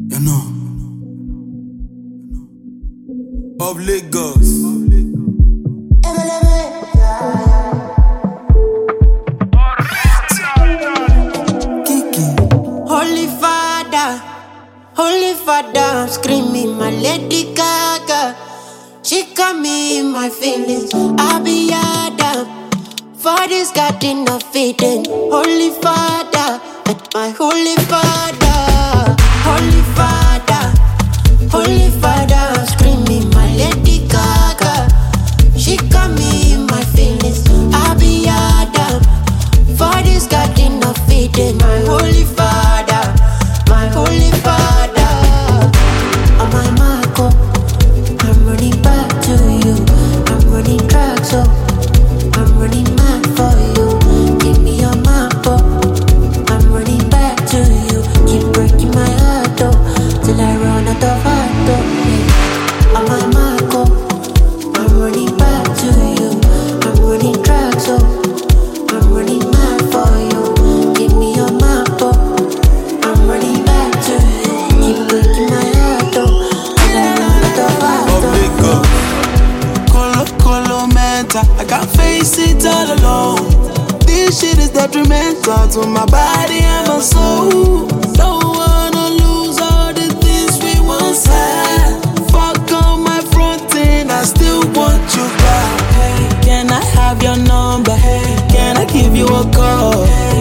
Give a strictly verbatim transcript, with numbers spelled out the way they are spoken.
You know, of Lagos. Kiki. Holy Father, Holy Father, I'm screaming my Lady Gaga. She got me in my feelings. I be Adam. For this garden of Eden. Holy Father, my Holy Father, Holy Father, Holy Father, I'm screaming my Lady Gaga. She got me in my feelings. I be Adam. For this garden of Eden, my Holy Father, my Holy Father. On my Marco, I'm running back to you. I'm running track, so I'm running mad for you. Give me your map, oh. I'm running back to you. Keep breaking my heart, oh, till I run out of heart, oh. Yeah. On my Marco, I'm running back to you. I'm running track, so I'm running mad for you. Give me your map, oh. I'm running back to you. Keep breaking my heart, oh, till I run out of heart, Of oh. Lagos. Colo, colo, mental. I can't face it all alone. This shit is detrimental to my body and my soul. Don't wanna lose all the things we once had. Fuck on my front end, I still want you back. Hey, can I have your number? Hey, can I give you a call? Hey,